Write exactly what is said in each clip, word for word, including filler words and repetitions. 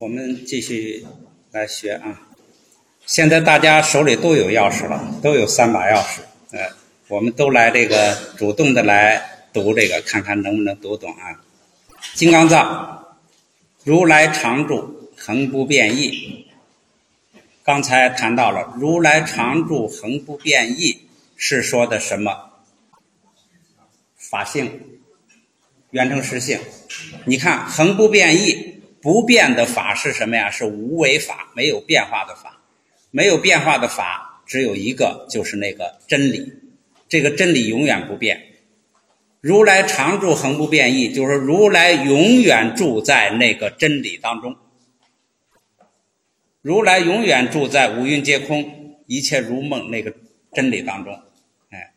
我们继续来学啊。现在大家手里都有钥匙了，都有三把钥匙，呃，我们都来这个主动的来读这个，看看能不能读懂啊。金刚藏，如来常住，恒不变异。刚才谈到了如来常住，恒不变异，是说的什么？法性，圆成实性。你看恒不变异，不变的法是什么呀？是无为法，没有变化的法。没有变化的法只有一个，就是那个真理。这个真理永远不变。如来常住恒不变异，就是如来永远住在那个真理当中。如来永远住在五蕴皆空，一切如梦那个真理当中。哎，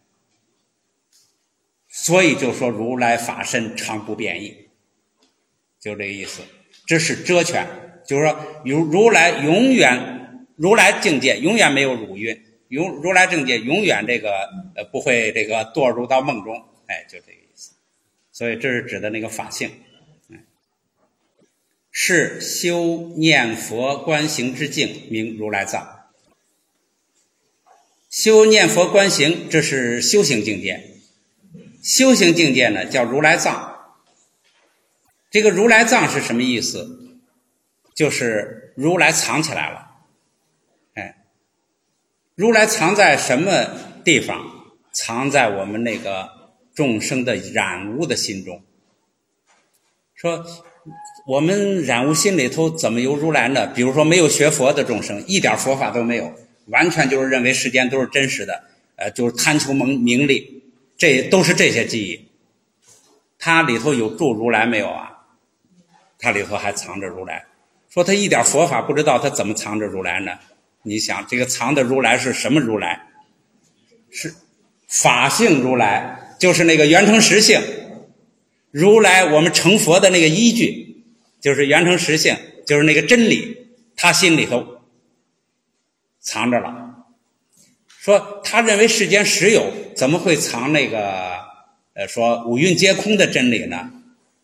所以就说如来法身常不变异，就这个意思。这是遮权，就是说如如来永远，如来境界永远没有五蕴，如如来境界永远这个呃不会这个堕入到梦中，哎，就这个意思。所以这是指的那个法性。哎，是修念佛观行之境，名如来藏。修念佛观行，这是修行境界。修行境界呢，叫如来藏。这个如来藏是什么意思？就是如来藏起来了。哎，如来藏在什么地方？藏在我们那个众生的染污的心中。说我们染污心里头怎么有如来呢？比如说没有学佛的众生，一点佛法都没有，完全就是认为世间都是真实的，呃，就是贪求名利，这都是这些记忆。它里头有住如来没有啊？它里头还藏着如来。说他一点佛法不知道，他怎么藏着如来呢？你想这个藏的如来是什么如来？是法性如来，就是那个圆成实性。如来我们成佛的那个依据就是圆成实性，就是那个真理，他心里头藏着了。说他认为世间实有，怎么会藏那个呃说五蕴皆空的真理呢？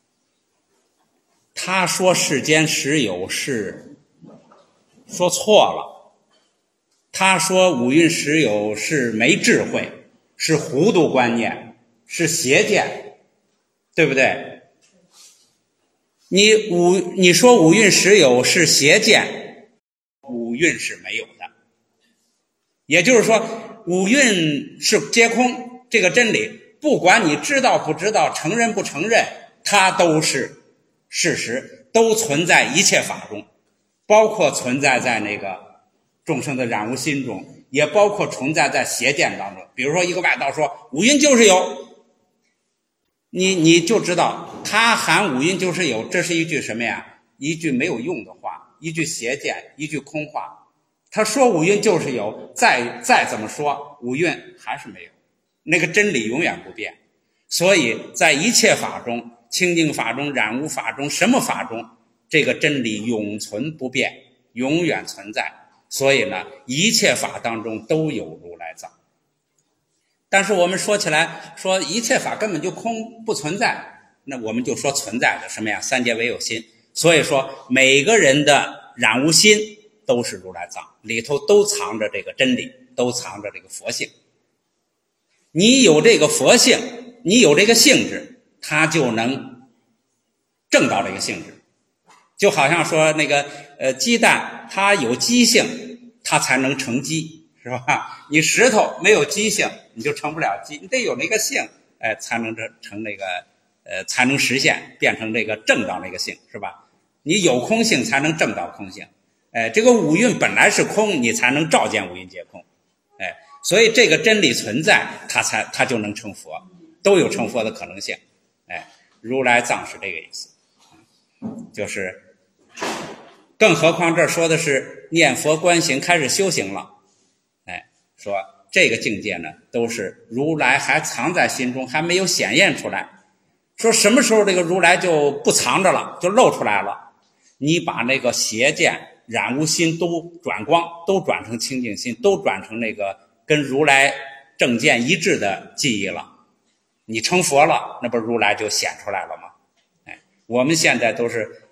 他说世间实有是说错了，他说五蕴实有是没智慧，是糊涂观念，是邪见，对不对？你五你说五蕴实有是邪见，五蕴是没有的。也就是说五蕴是皆空，这个真理不管你知道不知道，承认不承认，它都是事实，都存在一切法中，包括存在在那个众生的染污心中，也包括存在在邪见当中。比如说一个外道说五蕴就是有，你你就知道他喊五蕴就是有，这是一句什么呀？一句没有用的话，一句邪见，一句空话。他说五蕴就是有，再再怎么说五蕴还是没有，那个真理永远不变。所以在一切法中，清净法中，染污法中，什么法中，这个真理永存不变，永远存在。所以呢，一切法当中都有如来藏。但是我们说起来，说一切法根本就空不存在，那我们就说存在的什么呀？三界唯有心。所以说每个人的染污心都是如来藏，里头都藏着这个真理，都藏着这个佛性。你有这个佛性，你有这个性质，它就能证到这个性质。就好像说那个呃鸡蛋，它有鸡性，它才能成鸡，是吧？你石头没有鸡性，你就成不了鸡，你得有那个性，哎，才能成那个呃才能实现变成这个证到那个性，是吧？你有空性才能证到空性。哎，这个五蕴本来是空，你才能照见五蕴皆空。哎，所以这个真理存在，它才它就能成佛，都有成佛的可能性。哎，如来藏是这个意思，就是更何况这说的是念佛观行开始修行了。哎，说这个境界呢，都是如来还藏在心中，还没有显现出来。说什么时候这个如来就不藏着了，就露出来了？你把那个邪见染污心都转光，都转成清净心，都转成那个跟如来正见一致的记忆了，你成佛了，那不如来就显出来了吗？哎，我们现在都是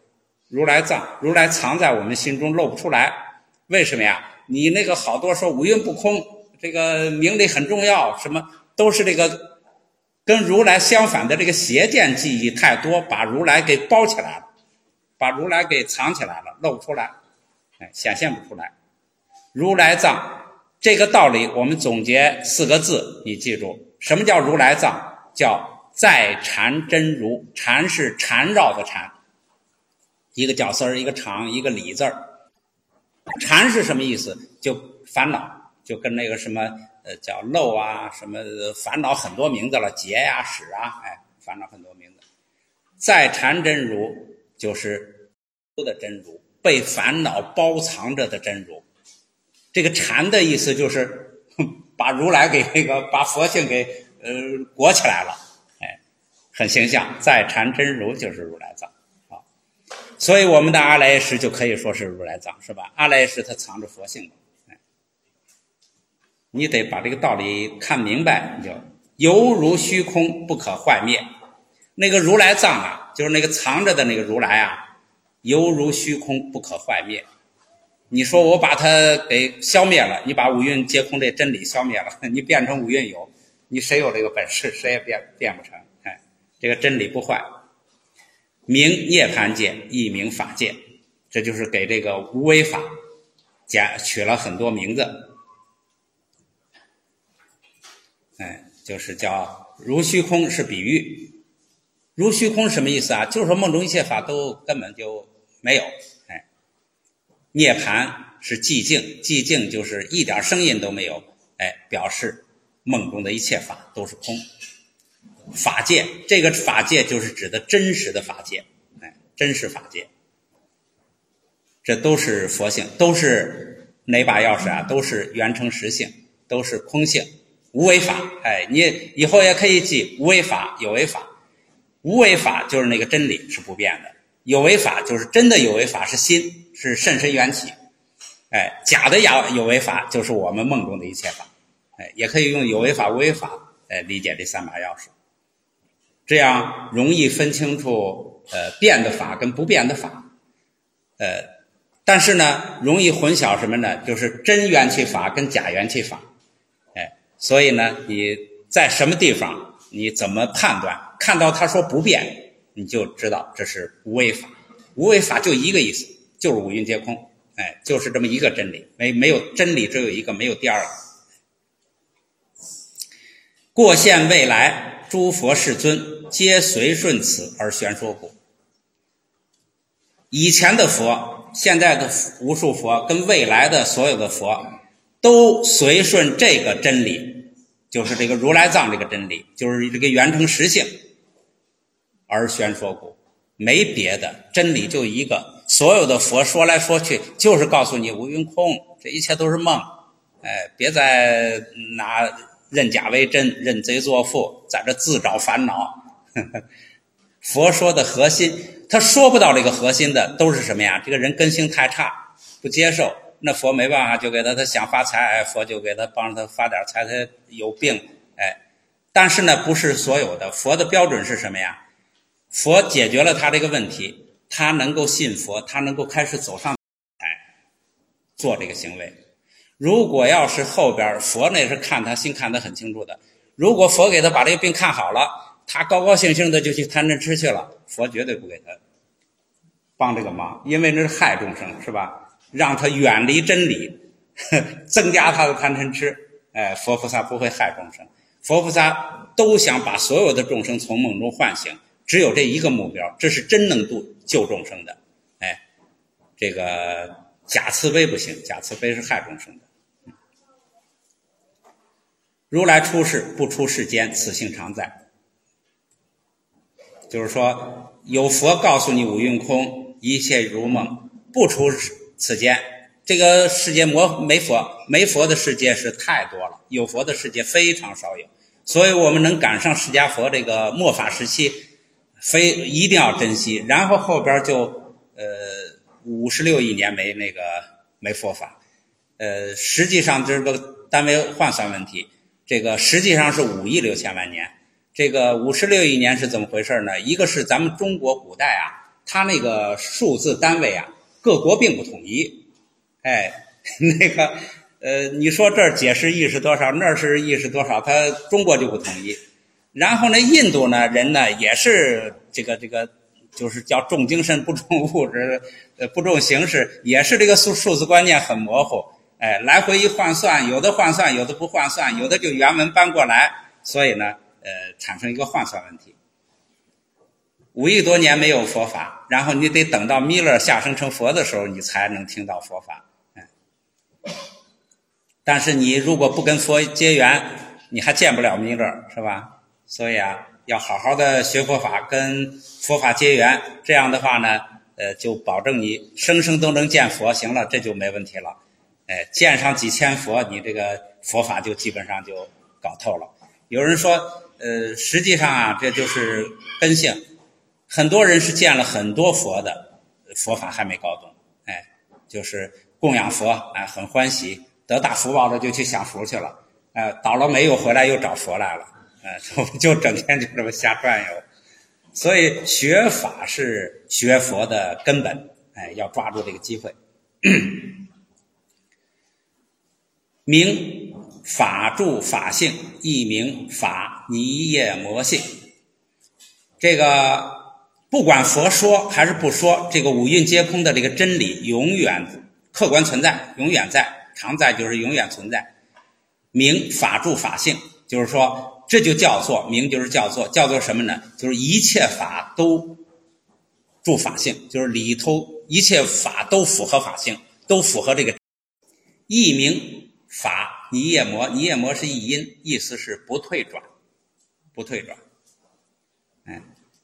如来藏，如来藏在我们心中露不出来。为什么呀？你那个好多说五蕴不空，这个明理很重要，什么都是这个跟如来相反的这个邪见记忆太多，把如来给包起来了，把如来给藏起来了，露不出来，哎，显现不出来。如来藏这个道理，我们总结四个字，你记住，什么叫如来藏？叫在缠真如。缠是缠绕的缠，一个绞丝儿，一个长，一个里字儿。缠是什么意思？就烦恼，就跟那个什么呃叫漏啊，什么烦恼很多名字了，结呀、使啊，哎，烦恼很多名字。在缠真如就是的真如，被烦恼包藏着的真如。这个缠的意思就是把如来给那个把佛性给呃裹起来了，哎，很形象。在缠真如就是如来藏啊，所以我们的阿赖耶识就可以说是如来藏，是吧？阿赖耶识它藏着佛性的，哎，你得把这个道理看明白，你就犹如虚空不可坏灭。那个如来藏啊，就是那个藏着的那个如来啊，犹如虚空不可坏灭。你说我把它给消灭了，你把五蕴皆空这真理消灭了，你变成五蕴有，你谁有这个本事？谁也变变不成。哎，这个真理不坏。名涅槃界，亦名法界，这就是给这个无为法加取了很多名字。哎，就是叫如虚空是比喻。如虚空什么意思啊？就是说梦中一切法都根本就没有。哎，涅槃是寂静，寂静就是一点声音都没有，哎，表示梦中的一切法都是空。法界，这个法界就是指的真实的法界，哎，真实法界，这都是佛性，都是哪把钥匙啊？都是圆成实性，都是空性，无为法。哎，你以后也可以记无为法、有为法。无为法就是那个真理是不变的，有为法就是真的有为法是心，是甚深缘起。哎，假的有为法就是我们梦中的一切法。哎，也可以用有为法、无为法来理解这三把钥匙，这样容易分清楚呃变的法跟不变的法。呃，但是呢，容易混淆什么呢？就是真元气法跟假元气法。哎，所以呢，你在什么地方，你怎么判断？看到他说不变，你就知道这是无为法。无为法就一个意思，就是五蕴皆空。哎，就是这么一个真理，没没有真理只有一个，没有第二个。过现未来，诸佛世尊皆随顺此而宣说故。以前的佛，现在的无数佛，跟未来的所有的佛，都随顺这个真理，就是这个如来藏这个真理，就是这个圆成实性而宣说故。没别的，真理就一个。所有的佛说来说去，就是告诉你无蕴空，这一切都是梦。哎，别再拿认假为真，认贼作父，在这自找烦恼。呵呵，佛说的核心，他说不到这个核心的都是什么呀？这个人根性太差，不接受，那佛没办法，就给他，他想发财，哎，佛就给他帮他发点财，他有病，哎，但是呢，不是所有的。佛的标准是什么呀？佛解决了他这个问题，他能够信佛，他能够开始走上台做这个行为。如果要是后边佛那是看他心看得很清楚的，如果佛给他把这个病看好了，他高高兴兴的就去贪嗔痴去了，佛绝对不给他帮这个忙，因为那是害众生，是吧？让他远离真理，增加他的贪嗔痴。哎，佛菩萨不会害众生，佛菩萨都想把所有的众生从梦中唤醒，只有这一个目标，这是真能度救众生的。哎，这个假慈悲不行，假慈悲是害众生的。如来出世不出世间，此性常在。就是说，有佛告诉你五蕴空，一切如梦，不出此间。这个世界没佛，没佛的世界是太多了，有佛的世界非常少有。所以我们能赶上释迦佛这个末法时期，非一定要珍惜。然后后边就呃五十六亿年没那个没佛法，呃实际上这个单位换算问题。这个实际上是五亿六千万年，这个五十六亿年是怎么回事呢？一个是咱们中国古代啊， 它那个数字单位啊，各国并不统一。哎，那个呃，你说这儿解释 E 是多少，那儿是 E 是多少，它中国就不统一。然后呢，印度呢人呢也是这个这个，就是叫重精神不重物质，呃不重形式，也是这个数数字观念很模糊。哎，来回一换算，有的换算，有的不换算，有的就原文搬过来，所以呢，呃，产生一个换算问题。五亿多年没有佛法，然后你得等到弥勒下生成佛的时候，你才能听到佛法。嗯，但是你如果不跟佛结缘，你还见不了弥勒，是吧？所以啊，要好好的学佛法，跟佛法结缘，这样的话呢，呃，就保证你生生都能见佛。行了，这就没问题了。哎，见上几千佛，你这个佛法就基本上就搞透了。有人说，呃，实际上啊，这就是根性。很多人是见了很多佛的，佛法还没搞懂。哎，就是供养佛，哎，很欢喜，得大福报了就去享福去了。呃，倒了霉又回来又找佛来了。呃，就整天就这么瞎转悠。所以学法是学佛的根本，哎，要抓住这个机会。名法住法性，亦名法尼耶摩性。这个不管佛说还是不说，这个五蕴皆空的这个真理永远客观存在，永远在，常在就是永远存在。名法住法性，就是说这就叫做名，就是叫做叫做什么呢？就是一切法都住法性，就是里头一切法都符合法性，都符合这个。亦名法尼耶摩，尼耶摩是译音，意思是不退转，不退转。嗯，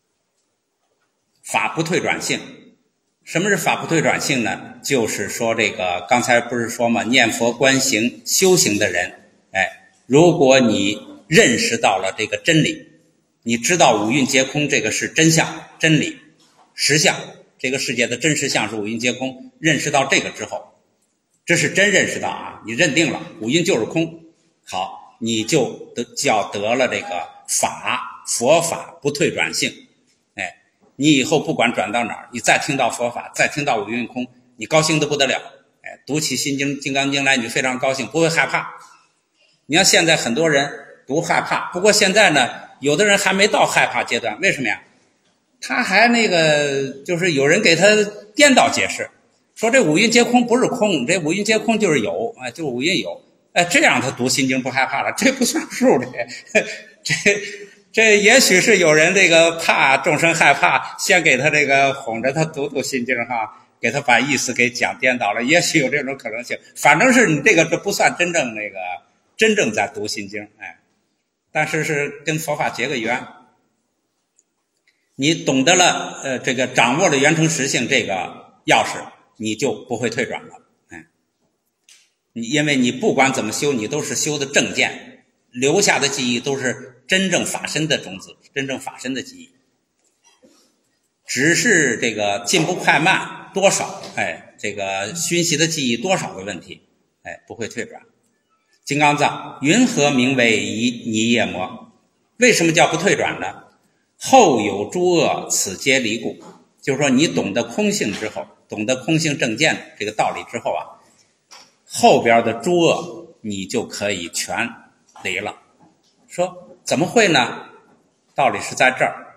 法不退转性。什么是法不退转性呢？就是说这个刚才不是说嘛，念佛观行修行的人，哎，如果你认识到了这个真理，你知道五蕴皆空，这个是真相、真理、实相，这个世界的真实相是五蕴皆空，认识到这个之后，这是真认识到啊，你认定了五蕴就是空，好，你就得叫得了这个法佛法不退转性。哎，你以后不管转到哪儿，你再听到佛法，再听到五蕴空，你高兴得不得了。哎，读起心经金刚经来，你非常高兴，不会害怕。你看现在很多人读害怕，不过现在呢，有的人还没到害怕阶段，为什么呀？他还那个就是有人给他颠倒解释，说这五蕴皆空不是空，这五蕴皆空就是有，哎，就是五蕴有，哎，这样他读心经不害怕了，这不算数的，这这也许是有人这个怕众生害怕，先给他这个哄着他读读心经哈，给他把意思给讲颠倒了，也许有这种可能性。反正是你这个这不算真正那个真正在读心经，哎，但是是跟佛法结个缘。你懂得了呃这个掌握了圆成实性这个钥匙，你就不会退转了。嗯，你因为你不管怎么修，你都是修的正见，留下的记忆都是真正法身的种子，真正法身的记忆。只是这个进步快慢多少，哎，这个熏习的记忆多少的问题，哎，不会退转。金刚藏云何名为尼耶摩？为什么叫不退转呢？后有诸恶，此皆离故。就是说你懂得空性之后，懂得空性正见这个道理之后啊，后边的诸恶你就可以全离了。说怎么会呢？道理是在这儿。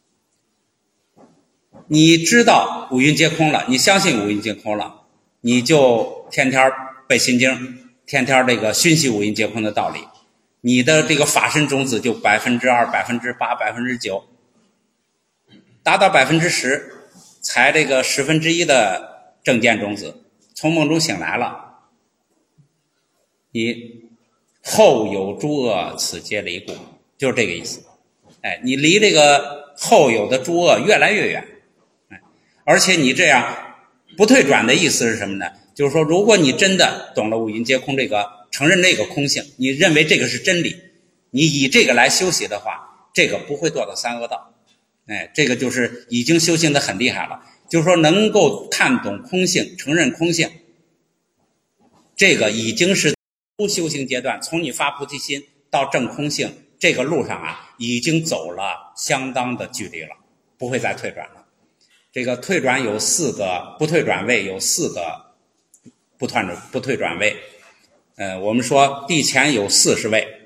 你知道五蕴皆空了，你相信五蕴皆空了，你就天天背心经，天天这个熏习五蕴皆空的道理，你的这个法身种子就百分之二、百分之八、百分之九，达到百分之十，才这个十分之一的正见种子从梦中醒来了。你后有诸恶，此皆离故，就是这个意思。哎，你离这个后有的诸恶越来越远。哎，而且你这样不退转的意思是什么呢？就是说，如果你真的懂了五蕴皆空这个，承认这个空性，你认为这个是真理，你以这个来修习的话，这个不会堕到三恶道。哎，这个就是已经修行的很厉害了。就是说，能够看懂空性，承认空性，这个已经是修行阶段，从你发菩提心到证空性这个路上啊，已经走了相当的距离了，不会再退转了。 这个退转有四个，不退转位有四个不退不退转位。呃，我们说地前有四十位，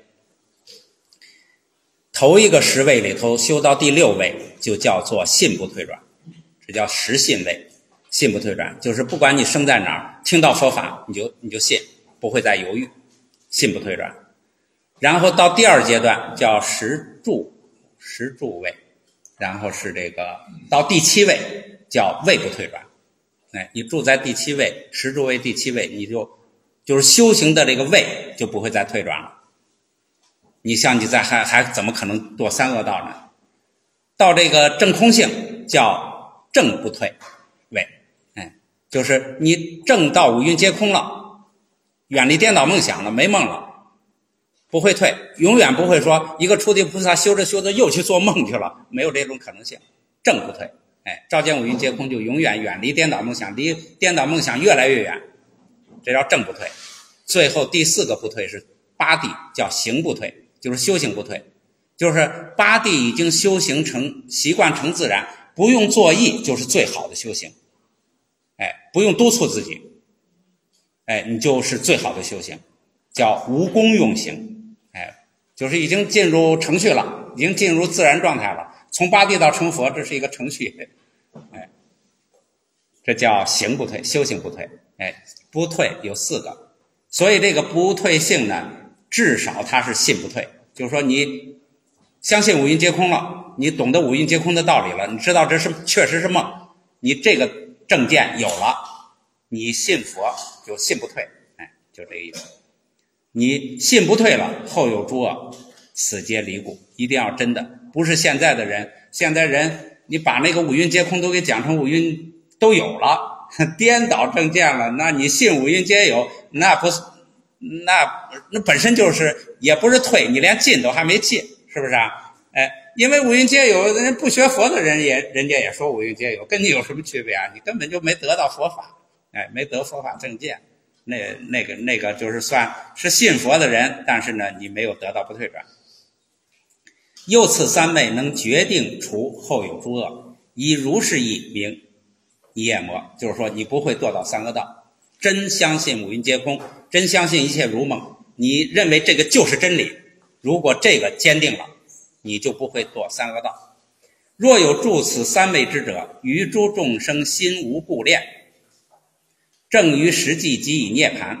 头一个十位里头修到第六位就叫做信不退转，这叫实信位。信不退转就是不管你生在哪儿，听到佛法你就你就信，不会再犹豫，信不退转。然后到第二阶段叫实住，实住位，然后是这个到第七位叫位不退转。哎，你住在第七位，实住位第七位，你就就是修行的这个位就不会再退转了。你像你在还还怎么可能堕三恶道呢？到这个正空性叫正不退位，哎，就是你正到五蕴皆空了，远离颠倒梦想了，没梦了，不会退，永远不会说一个初地菩萨修着修着又去做梦去了，没有这种可能性。正不退，哎，照见五蕴皆空就永远远离颠倒梦想，离颠倒梦想越来越远，这叫正不退。最后第四个不退是八地，叫行不退，就是修行不退，就是八地已经修行成习惯成自然，不用作意就是最好的修行。哎，不用督促自己，哎，你就是最好的修行，叫无功用行。哎，就是已经进入程序了，已经进入自然状态了。从八地到成佛，这是一个程序。哎，这叫行不退，修行不退。哎，不退有四个，所以这个不退性呢，至少它是信不退，就是说你相信五蕴皆空了，你懂得五蕴皆空的道理了，你知道这是确实是梦，你这个正见有了，你信佛就信不退。哎，就这个意思。你信不退了，后有诸恶，此皆离故，一定要真的，不是现在的人。现在人你把那个五蕴皆空都给讲成五蕴都有了，颠倒正见了，那你信五蕴皆有，那不是那那本身就是也不是退，你连进都还没进，是不是啊？哎，因为五蕴皆有，人不学佛的人也人家也说五蕴皆有，跟你有什么区别啊？你根本就没得到佛法，哎，没得佛法正见。那那个那个就是算是信佛的人，但是呢你没有得到不退转。又此三昧能决定除后有诸恶，以如是义名一夜魔，就是说你不会堕到三恶道，真相信五蕴皆空，真相信一切如梦，你认为这个就是真理，如果这个坚定了，你就不会堕三恶道。若有住此三昧之者，于诸众生心无故恋，正于实际即以涅槃。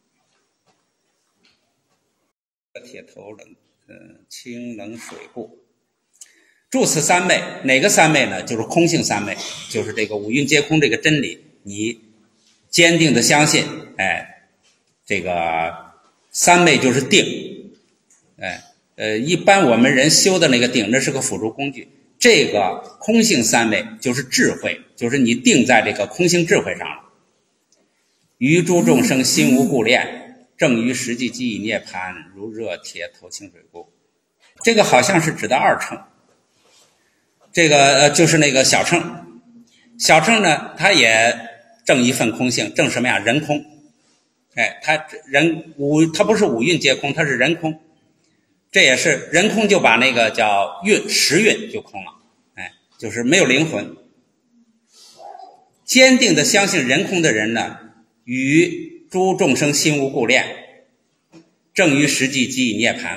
铁头冷嗯，清冷水故。住此三昧，哪个三昧呢？就是空性三昧，就是这个五蕴皆空这个真理，你坚定的相信。哎，这个三昧就是定。哎，呃，一般我们人修的那个定，那是个辅助工具。这个空性三昧就是智慧，就是你定在这个空性智慧上了。于诸众生心无故恋，正于实际即以涅槃，如热铁投清水故。这个好像是指的二乘，这个呃就是那个小乘。小乘呢，它也正一份空性，正什么呀？人空。哎，它人五，它不是五蕴皆空，它是人空。这也是人空，就把那个叫蕴实蕴就空了。哎，就是没有灵魂。坚定的相信人空的人呢，与诸众生心无故恋，正于实际即以涅槃。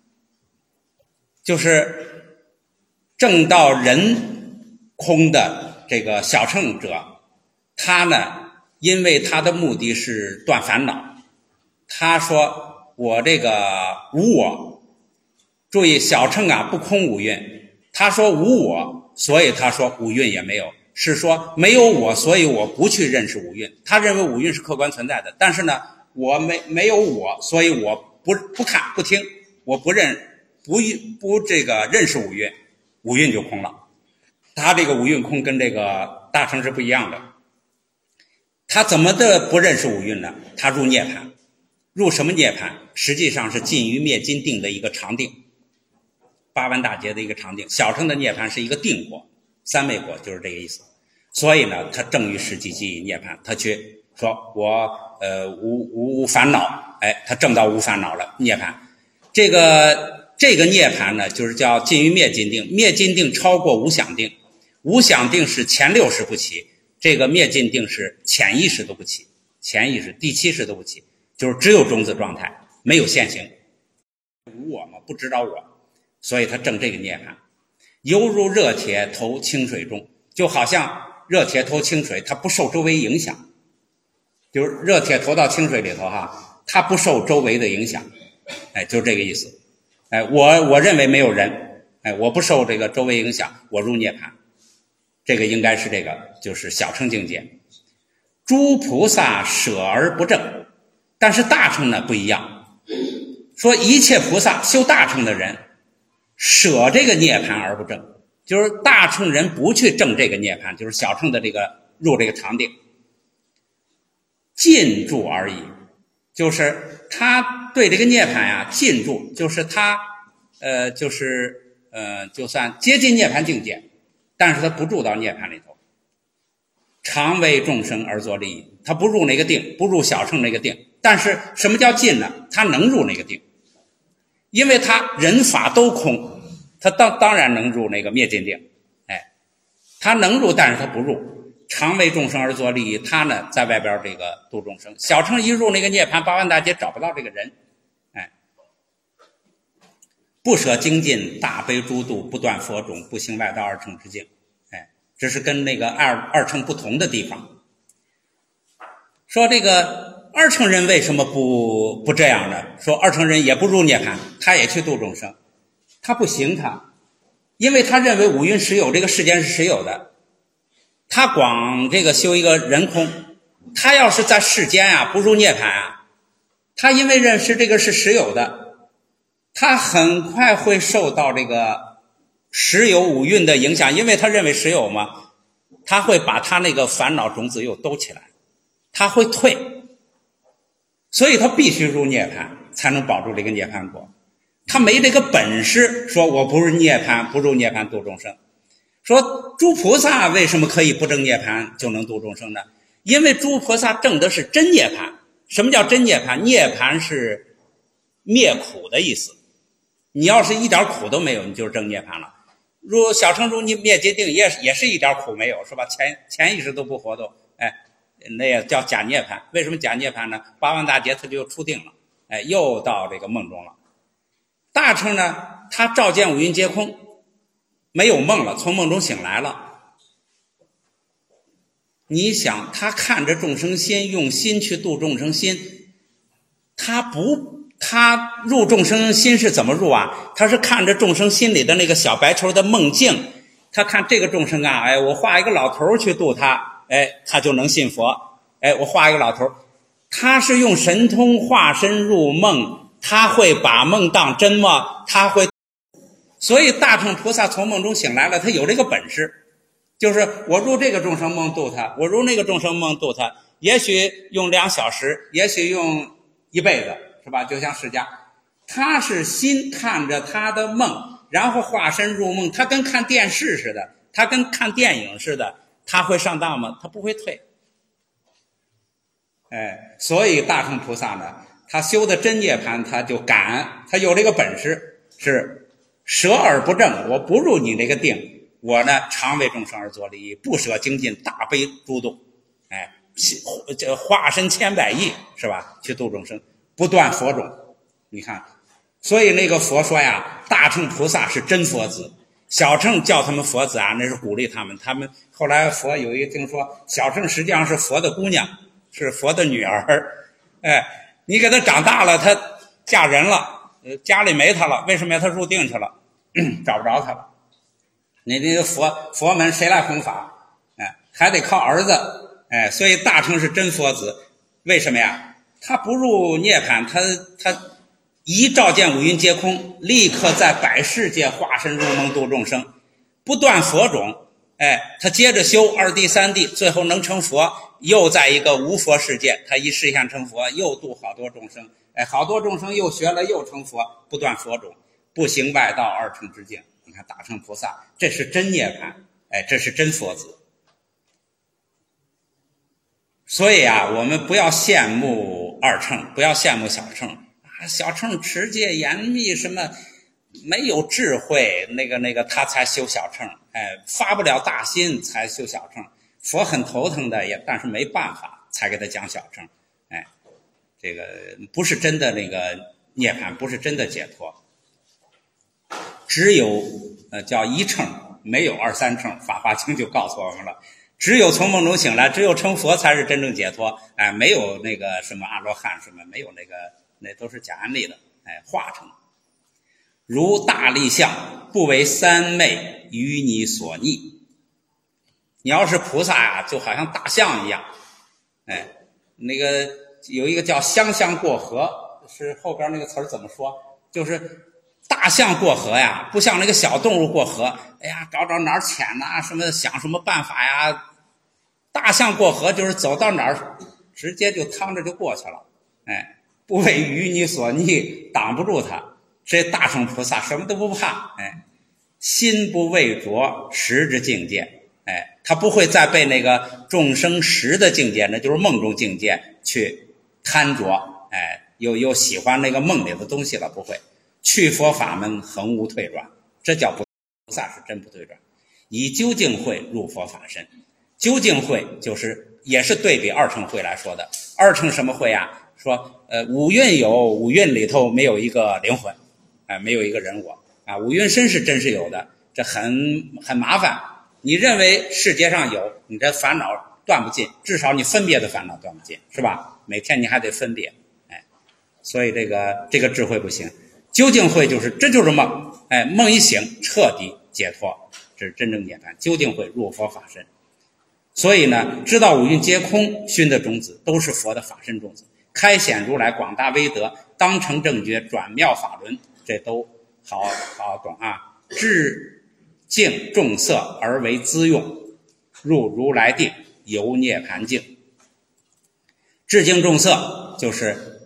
就是正到人空的这个小乘者，他呢，因为他的目的是断烦恼，他说我这个无我，注意小乘啊不空五蕴，他说无我，所以他说五蕴也没有，是说没有我，所以我不去认识五蕴。他认为五蕴是客观存在的，但是呢，我没没有我，所以我不不看不听，我不认不不这个认识五蕴，五蕴就空了。他这个五蕴空跟这个大乘是不一样的。他怎么的不认识五蕴呢？他入涅槃。入什么涅槃？实际上是尽于灭尽定的一个常定，八万大劫的一个常定。小乘的涅槃是一个定果，三昧果就是这个意思。所以呢，他正于实际即以涅槃，他去说我呃无无无烦恼，哎，他证到无烦恼了，涅槃。这个这个涅槃呢，就是叫尽于灭尽定，灭尽定超过无想定。 无想定是前六识不起，这个灭尽定是前一识都不起，前一识第七识都不起，就是只有种子状态，没有现行。无我嘛，不知道我，所以他证这个涅槃。犹如热铁投清水中，就好像热铁投清水，它不受周围影响，就是热铁投到清水里头哈，它不受周围的影响，哎，就这个意思。哎，我我认为没有人，哎，我不受这个周围影响，我入涅槃，这个应该是这个就是小乘境界。诸菩萨舍而不正，但是大乘呢不一样，说一切菩萨修大乘的人舍这个涅槃而不正，就是大乘人不去证这个涅槃，就是小乘的这个入这个常定，禁住而已，就是他对这个涅槃呀、啊、禁住，就是他呃就是呃就算接近涅槃境界，但是他不住到涅槃里头，常为众生而作利益，他不入那个定，不入小乘那个定，但是什么叫禁呢？他能入那个定，因为他人法都空，他当当然能入那个灭尽定，哎，他能入，但是他不入，常为众生而作利益，他呢在外边这个度众生。小乘一入那个涅槃八万大劫找不到这个人，哎，不舍精进，大悲诸度，不断佛种，不行外道二乘之境，哎，这是跟那个二二乘不同的地方。说这个二乘人为什么不不这样呢？说二乘人也不入涅槃，他也去度众生，他不行他，因为他认为五蕴实有，这个世间是实有的，他光这个修一个人空，他要是在世间啊不入涅槃啊，他因为认识这个是实有的，他很快会受到这个实有五蕴的影响，因为他认为实有嘛，他会把他那个烦恼种子又兜起来，他会退，所以他必须入涅槃才能保住这个涅槃果。他没这个本事说我不入涅槃，不入涅槃度众生。说诸菩萨为什么可以不证涅槃就能度众生呢？因为诸菩萨证的是真涅槃。什么叫真涅槃？涅槃是灭苦的意思，你要是一点苦都没有，你就是证涅槃了。入小乘入灭尽定也也是一点苦没有，是吧？前前意识都不活动，哎，那也叫假涅槃。为什么假涅槃呢？八万大劫他就出定了，哎，又到这个梦中了。大乘呢，他照见五蕴皆空，没有梦了，从梦中醒来了。你想，他看着众生心，用心去度众生心，他不他入众生心是怎么入啊？他是看着众生心里的那个小白球的梦境，他看这个众生啊，哎，我画一个老头去度他，哎，他就能信佛。哎，我画一个老头，他是用神通化身入梦，他会把梦当真吗？他会，所以大乘菩萨从梦中醒来了，他有这个本事，就是我入这个众生梦度他，我入那个众生梦度他，也许用两小时，也许用一辈子，是吧？就像释迦，他是心看着他的梦，然后化身入梦，他跟看电视似的，他跟看电影似的，他会上当吗？他不会退。哎，所以大乘菩萨呢，他修的真涅槃，他就敢，他有这个本事，是舍而不正，我不入你这个定，我呢常为众生而作利益，不舍精进，大悲诸度，哎，这化身千百亿，是吧？去度众生，不断佛种。你看，所以那个佛说呀，大乘菩萨是真佛子，小乘叫他们佛子啊，那是鼓励他们。他们后来佛有一听说，小乘实际上是佛的姑娘，是佛的女儿。哎，你给她长大了，她嫁人了，家里没她了，为什么呀？她入定去了，找不着她了。你这个佛佛门谁来弘法？哎，还得靠儿子。哎，所以大乘是真佛子，为什么呀？他不入涅槃，他他一照见五蕴皆空，立刻在百世界化身入梦度众生，不断佛种。哎，他接着修二地三地，最后能成佛，又在一个无佛世界，他一示现成佛，又度好多众生。哎，好多众生又学了，又成佛，不断佛种，不行外道二乘之境。你看大乘菩萨，这是真涅槃，哎，这是真佛子。所以啊，我们不要羡慕二乘，不要羡慕小乘啊，小乘持戒严密，什么没有智慧，那个那个他才修小乘。 哎，发不了大心才修小乘。佛很头疼的，也但是没办法才给他讲小乘。哎，这个不是真的那个涅槃，不是真的解脱。只有呃叫一乘，没有二三乘。法华经就告诉我们了，只有从梦中醒来，只有成佛才是真正解脱。哎，没有那个什么阿罗汉什么，没有那个，那都是假安利的。哎，化成。如大力相，不为三昧于你所逆。你要是菩萨呀、啊，就好像大象一样。哎，那个有一个叫香香过河，是后边那个词儿怎么说？就是大象过河呀，不像那个小动物过河，哎呀，找找哪儿浅呐、啊，什么想什么办法呀。大象过河就是走到哪儿，直接就趟着就过去了。哎，不为于你所逆，挡不住他。这大乘菩萨什么都不怕，哎，心不畏着识之境界，哎，他不会再被那个众生识的境界，那就是梦中境界去贪着，哎，又又喜欢那个梦里的东西了，不会。去佛法门，恒无退转，这叫菩萨是真不退转。以究竟慧入佛法身，究竟慧就是也是对比二乘慧来说的。二乘什么慧啊？说呃五蕴有，五蕴里头没有一个灵魂。哎，没有一个人我啊，五蕴身是真是有的，这很很麻烦。你认为世界上有，你这烦恼断不尽，至少你分别的烦恼断不尽，是吧？每天你还得分别，哎，所以这个这个智慧不行。究竟慧就是这就是梦，哎，梦一醒彻底解脱，这是真正涅槃。究竟慧入佛法身，所以呢，知道五蕴皆空，熏的种子都是佛的法身种子，开显如来广大威德，当成正觉，转妙法轮。这都好好懂啊！致敬众色而为资用，入如来定，游涅盘境。致敬众色就是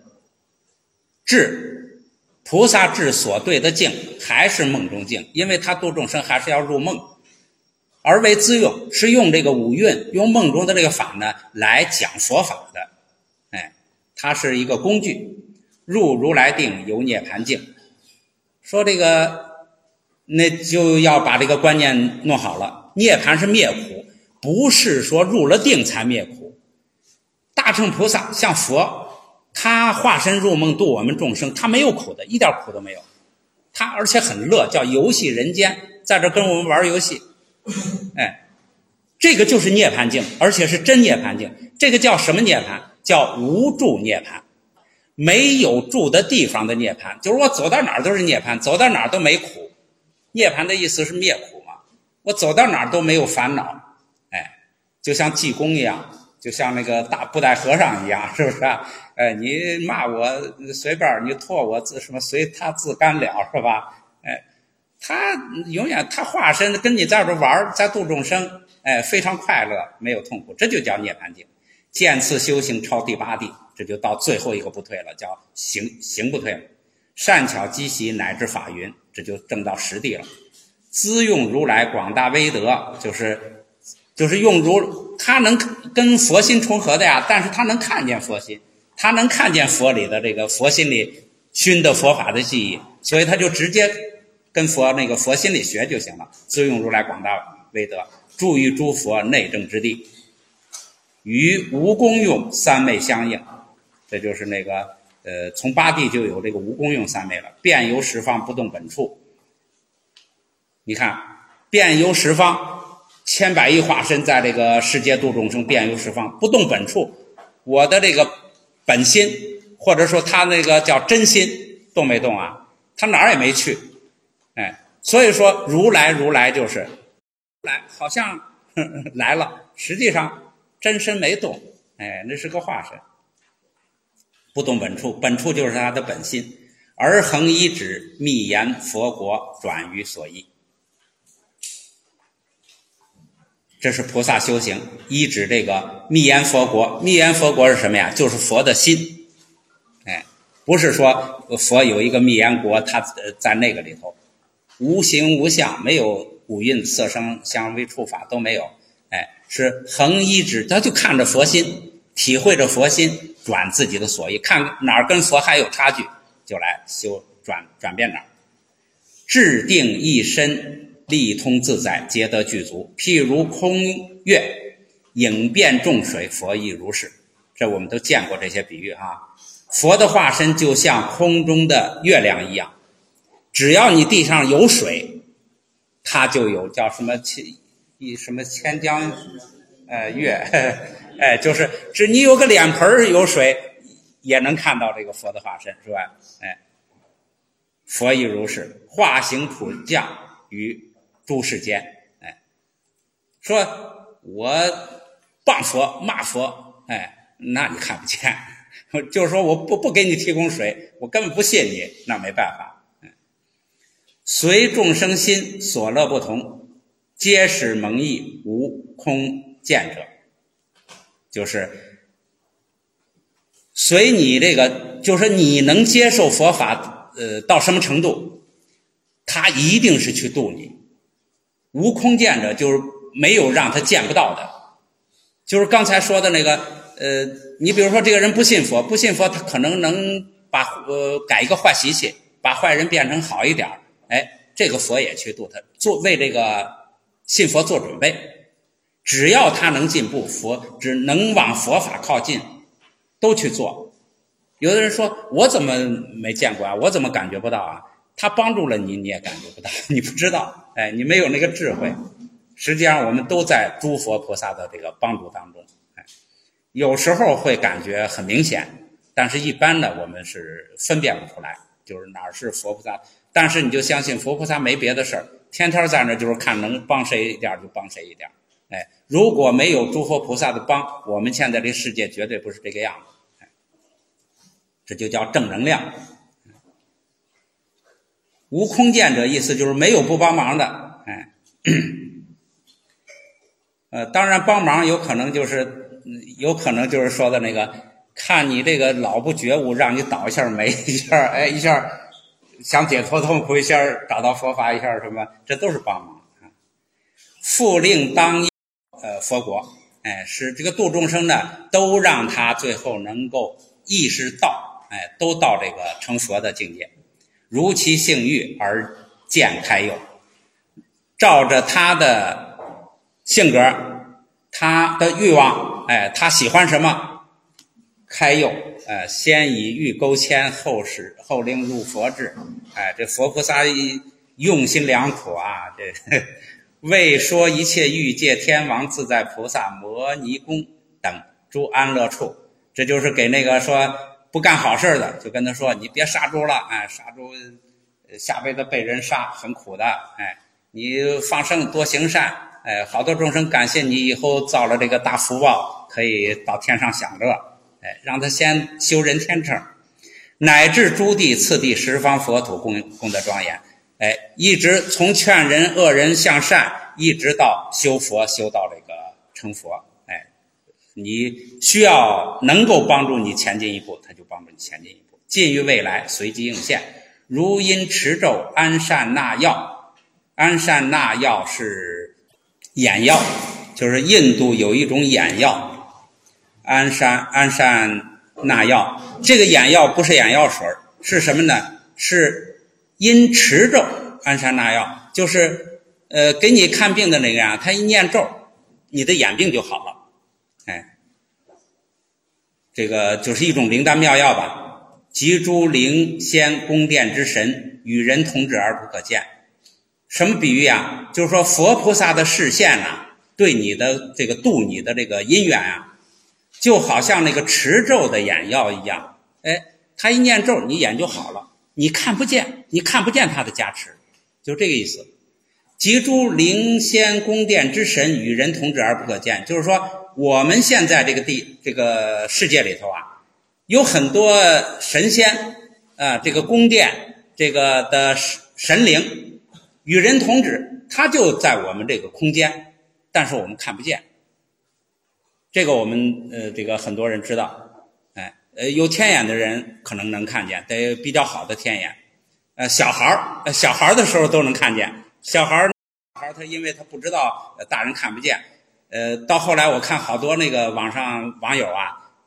致菩萨致所对的境还是梦中境，因为他度众生还是要入梦，而为资用是用这个五蕴，用梦中的这个法呢来讲佛法的。哎，它是一个工具。入如来定，游涅盘境。说这个那就要把这个观念弄好了，涅槃是灭苦，不是说入了定才灭苦。大乘菩萨像佛，他化身入梦度我们众生，他没有苦的，一点苦都没有，他而且很乐，叫游戏人间，在这跟我们玩游戏。哎，这个就是涅槃境，而且是真涅槃境。这个叫什么涅槃？叫无住涅槃，没有住的地方的涅槃，就是我走到哪儿都是涅槃，走到哪儿都没苦。涅槃的意思是灭苦嘛，我走到哪儿都没有烦恼。哎，就像济公一样，就像那个大布袋和尚一样，是不是啊？哎，你骂我随便，你唾我自什么随他自干了，是吧？哎，他永远他化身跟你在这玩，在度众生，哎，非常快乐，没有痛苦，这就叫涅槃境。渐次修行超第八地，这就到最后一个不退了，叫行行不退了。善巧积习乃至法云，这就证到实地了。资用如来广大威德，就是就是用如他能跟佛心重合的呀，但是他能看见佛心，他能看见佛里的这个佛心里熏的佛法的记忆，所以他就直接跟佛那个佛心里学就行了。资用如来广大威德，助于诸佛内证之地，与无功用三昧相应。这就是那个呃，从八地就有这个无功用三昧了。遍游十方不动本处，你看遍游十方，千百亿化身在这个世界度众生，遍游十方不动本处，我的这个本心或者说他那个叫真心动没动啊？他哪儿也没去。哎，所以说如来如来就是来，好像呵呵来了，实际上真身没动。哎，那是个化身，不动本处，本处就是他的本心，而恒依止密言佛国，转于所依。这是菩萨修行，依止这个密言佛国。密言佛国是什么呀？就是佛的心。哎，不是说佛有一个密言国，他在那个里头无形无相，没有五蕴色声香味触法都没有。哎，是恒依止，他就看着佛心，体会着佛心，转自己的所依，看哪儿跟佛还有差距，就来修转转变哪儿。制定一身利通自在，皆得具足。譬如空月，影变众水，佛亦如是。这我们都见过这些比喻啊。佛的化身就像空中的月亮一样，只要你地上有水，它就有叫什么一什么千江呃月，哎，就是只你有个脸盆有水，也能看到这个佛的化身，是吧？哎，佛亦如是，化形普降于诸世间。哎，说我谤佛骂佛，哎，那你看不见。就是说我不不给你提供水，我根本不信你，那没办法。随众生心所乐不同，皆使蒙翳，无空见者。就是随你这个，就是你能接受佛法，呃，到什么程度，他一定是去度你。无空见者，就是没有让他见不到的。就是刚才说的那个，呃，你比如说这个人不信佛，不信佛，他可能能把呃改一个坏习气，把坏人变成好一点，哎，这个佛也去度他，做为这个信佛做准备。只要他能进步，佛只能往佛法靠近，都去做。有的人说我怎么没见过啊，我怎么感觉不到啊？他帮助了你，你也感觉不到，你不知道，哎，你没有那个智慧。实际上我们都在诸佛菩萨的这个帮助当中，哎，有时候会感觉很明显，但是一般呢我们是分辨不出来，就是哪儿是佛菩萨。但是你就相信佛菩萨没别的事儿，天天在那就是看能帮谁一点就帮谁一点。哎，如果没有诸佛菩萨的帮，我们现在这世界绝对不是这个样子。哎，这就叫正能量。无空见者，意思就是没有不帮忙的。哎，呃，当然帮忙有可能就是有可能就是说的那个，看你这个老不觉悟，让你倒一下霉一下，哎，一下想解脱痛苦一下，找到佛法一下什么，这都是帮忙啊。复令当呃佛国，哎，使这个度众生呢，都让他最后能够意识到，哎，都到这个成佛的境界，如其性欲而见开佑，照着他的性格，他的欲望，哎，他喜欢什么，开佑，呃，先以欲勾牵，后使后令入佛智，哎，这佛菩萨用心良苦啊，这为说一切欲界天王自在菩萨摩尼宫等诸安乐处，这就是给那个说不干好事的，就跟他说你别杀猪了，哎，杀猪下辈子被人杀很苦的，哎，你放生多行善，哎，好多众生感谢你以后造了这个大福报，可以到天上享乐，哎，让他先修人天乘，乃至诸地次第十方佛土功功德庄严，哎，一直从劝人恶人向善，一直到修佛修到这个成佛，哎，你需要能够帮助你前进一步，他就帮助你前进一步，近于未来随机应现。如因持咒安善那药，安善那药是眼药，就是印度有一种眼药，安善安善那药，这个眼药不是眼药水，是什么呢？是因持咒安善那药，就是呃给你看病的那个呀，他一念咒，你的眼病就好了，哎，这个就是一种灵丹妙药吧。集诸灵仙宫殿之神，与人同治而不可见。什么比喻啊？就是说佛菩萨的视线啊，对你的这个度你的这个因缘啊，就好像那个持咒的眼药一样，哎，他一念咒，你眼就好了，你看不见，你看不见他的加持，就这个意思。集诸灵仙宫殿之神，与人同治而不可见，就是说我们现在这个地这个世界里头啊，有很多神仙啊、呃，这个宫殿这个的神灵与人同治，他就在我们这个空间，但是我们看不见。这个我们呃这个很多人知道，哎，呃有天眼的人可能能看见，得比较好的天眼。呃小孩儿小孩的时候都能看见，小孩小孩他因为他不知道大人看不见，呃到后来我看好多那个网上网友啊，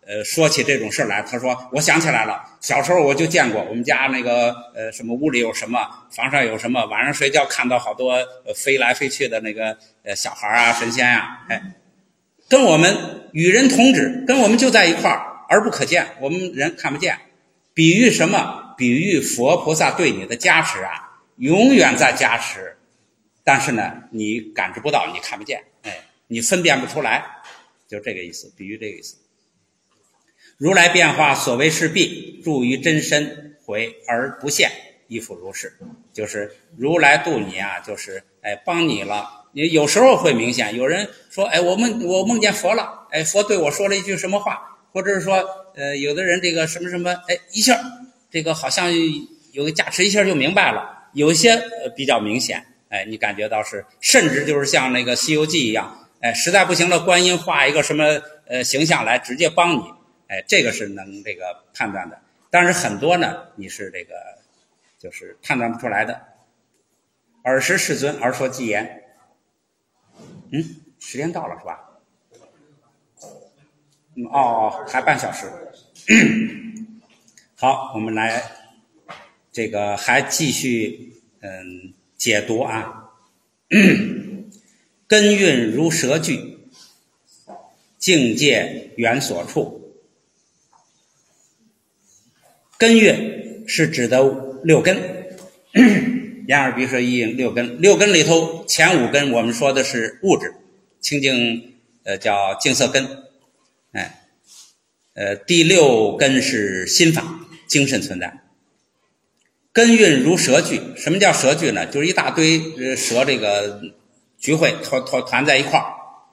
呃说起这种事来，他说我想起来了，小时候我就见过我们家那个呃什么屋里有什么，房上有什么，晚上睡觉看到好多呃飞来飞去的那个呃小孩啊神仙啊，哎，跟我们与人同指，跟我们就在一块儿，而不可见，我们人看不见。比喻什么？比喻佛菩萨对你的加持啊，永远在加持，但是呢你感知不到，你看不见，哎，你分辨不出来，就这个意思，比喻这个意思。如来变化所为是必，住于真身，回而不现，亦复如是。就是如来度你啊，就是哎帮你了。你有时候会明显，有人说哎我梦我梦见佛了，哎佛对我说了一句什么话，或者是说呃有的人这个什么什么哎一下这个好像有个加持，一下就明白了。有一些呃比较明显，哎你感觉到是，甚至就是像那个西游记一样，哎实在不行了，观音画一个什么呃形象来直接帮你，哎这个是能这个判断的。但是很多呢你是这个就是判断不出来的。尔时世尊而说偈言，嗯时间到了是吧？嗯哦哦还半小时。好，我们来这个还继续嗯解读啊。根韵如蛇具，境界缘所处。根韵是指的六根，眼耳鼻舌意应六根。六根里头前五根我们说的是物质，清净呃叫净色根，哎，呃第六根是心法，精神存在。根韵如蛇具，什么叫蛇具呢？就是一大堆蛇这个聚会团团团在一块儿。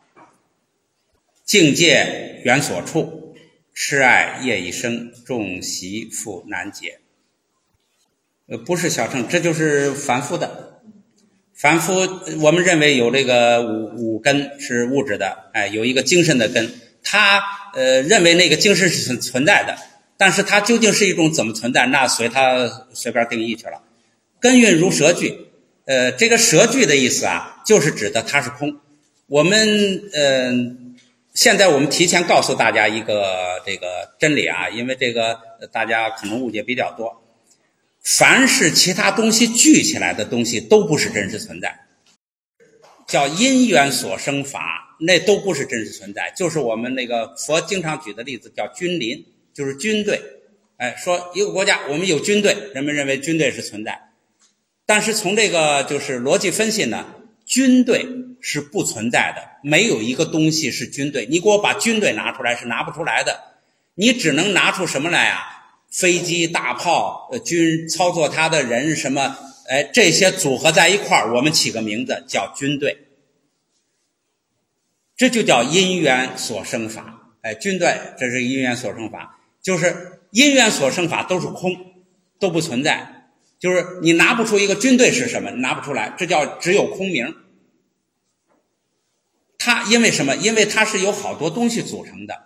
境界缘所处，痴爱业已生，众习复难解。呃，不是小乘，这就是凡夫的。凡夫我们认为有这个五五根是物质的，哎，有一个精神的根，他呃认为那个精神是存存在的。但是它究竟是一种怎么存在，那随他随便定义去了。根韵如蛇具，呃，这个蛇具的意思啊，就是指的它是空。我们呃，现在我们提前告诉大家一个这个真理啊，因为这个大家可能误解比较多。凡是其他东西聚起来的东西都不是真实存在，叫因缘所生法，那都不是真实存在。就是我们那个佛经常举的例子叫君临，就是军队，哎，说一个国家我们有军队，人们认为军队是存在，但是从这个就是逻辑分析呢，军队是不存在的，没有一个东西是军队。你给我把军队拿出来是拿不出来的，你只能拿出什么来啊？飞机、大炮、呃军操作它的人什么，哎，这些组合在一块儿，我们起个名字叫军队，这就叫因缘所生法。哎，军队这是因缘所生法。就是因缘所生法都是空，都不存在，就是你拿不出一个军队是什么，拿不出来，这叫只有空名。它因为什么？因为它是由好多东西组成的。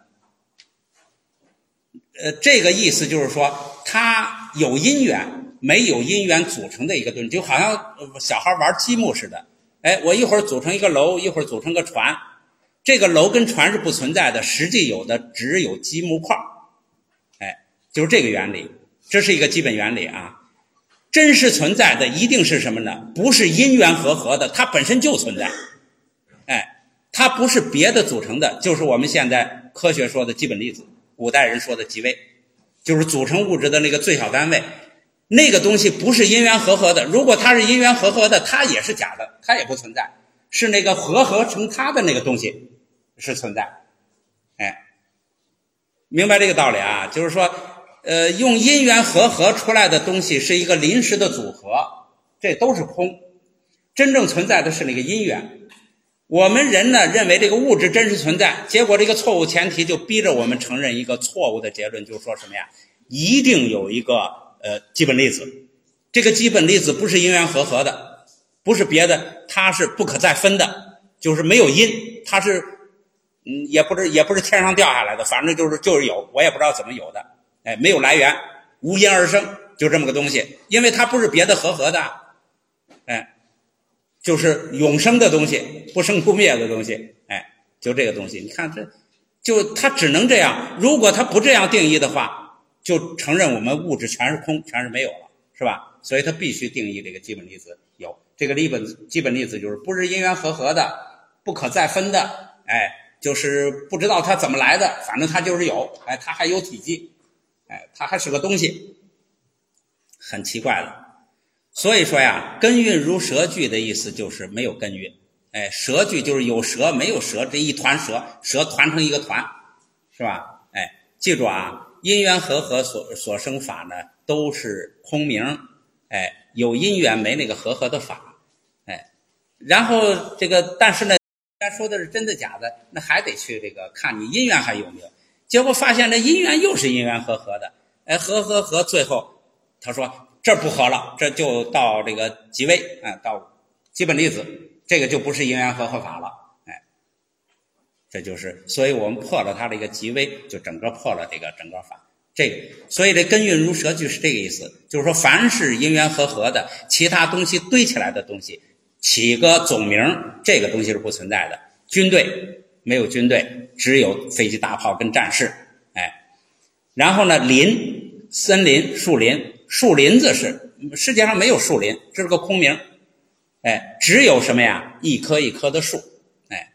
呃，这个意思就是说，它有因缘，没有因缘组成的一个东西，就好像小孩玩积木似的。哎，我一会儿组成一个楼，一会儿组成个船，这个楼跟船是不存在的，实际有的只有积木块。就是这个原理，这是一个基本原理啊。真实存在的一定是什么呢？不是因缘和合的，它本身就存在。哎，它不是别的组成的，就是我们现在科学说的基本粒子，古代人说的极微，就是组成物质的那个最小单位。那个东西不是因缘和合的，如果它是因缘和合的，它也是假的，它也不存在，是那个和合成它的那个东西是存在。哎，明白这个道理啊？就是说呃，用因缘和合出来的东西是一个临时的组合，这都是空。真正存在的是那个因缘。我们人呢认为这个物质真实存在，结果这个错误前提就逼着我们承认一个错误的结论，就是说什么呀？一定有一个呃基本粒子，这个基本粒子不是因缘和合的，不是别的，它是不可再分的，就是没有因，它是嗯也不是也不是天上掉下来的，反正就是就是有，我也不知道怎么有的。哎，没有来源，无因而生，就这么个东西，因为它不是别的和合的，哎，就是永生的东西，不生不灭的东西，哎，就这个东西。你看这就他只能这样。如果他不这样定义的话，就承认我们物质全是空，全是没有了，是吧？所以他必须定义这个基本粒子有。这个基本基本粒子就是不是因缘和合的，不可再分的，哎，就是不知道它怎么来的，反正它就是有，哎，它还有体积，哎，它还是个东西，很奇怪的。所以说呀，根蕴如蛇聚的意思就是没有根蕴。哎，蛇聚就是有蛇没有蛇，这一团蛇，蛇团成一个团，是吧？哎，记住啊，因缘和合所所生法呢，都是空名。哎，有因缘没那个和合的法。哎，然后这个但是呢，该说的是真的假的，那还得去这个看你因缘还有没有。结果发现这因缘又是因缘和合的，哎，和和合，最后他说这不合了，这就到这个极微啊，到基本粒子。这个就不是因缘和合法了，哎，这就是，所以我们破了它这个极微，就整个破了这个整个法。这个，所以这根蕴如蛇聚是这个意思，就是说，凡是因缘和合的，其他东西堆起来的东西，起个总名，这个东西是不存在的。军队没有军队，只有飞机、大炮跟战士，哎，然后呢，林、森林、树林，树林子是世界上没有树林，这是个空名。哎，只有什么呀？一棵一棵的树，哎，